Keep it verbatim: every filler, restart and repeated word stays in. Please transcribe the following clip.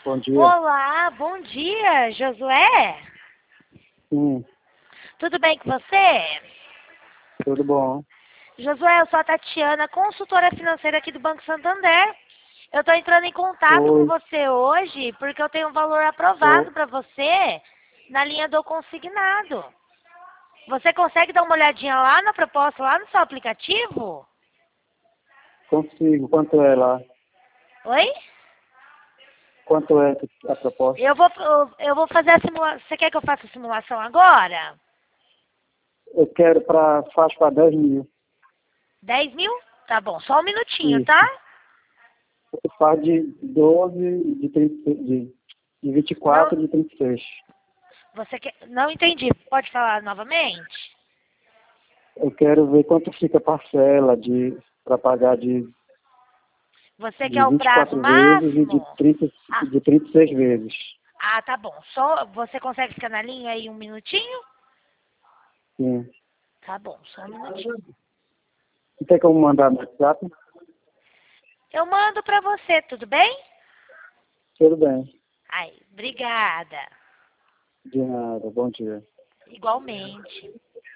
Bom dia. Olá, bom dia, Josué. Sim, Tudo bem com você? tudo bom. Josué, eu sou a Tatiana, consultora financeira aqui do Banco Santander. Eu estou entrando em contato com Oi, você hoje porque eu tenho um valor oi, aprovado para você na linha do consignado. Você consegue dar uma olhadinha lá na proposta, lá no seu aplicativo? consigo. Quanto é lá? Oi? Quanto é a proposta? Eu vou, eu, eu vou fazer a simulação. Você quer que eu faça a simulação agora? Eu quero para faixa para dez mil. dez mil? Tá bom, só um minutinho, Isso. tá? Eu faço de doze, de, trinta, de, de vinte e Não, quatro, de trinta e seis. você quer... Não entendi. Pode falar novamente? Eu quero ver quanto fica a parcela de para pagar de, Você quer de o vinte e prazo quatro vezes e de, máximo? trinta, Ah, de trinta e seis vezes. ah, tá bom. Só você consegue ficar na linha aí um minutinho? Sim. Tá bom, só um minutinho. Não tem como mandar no WhatsApp? Eu mando pra você, tudo bem? Tudo bem. Ai, obrigada. De nada. Bom dia. Igualmente.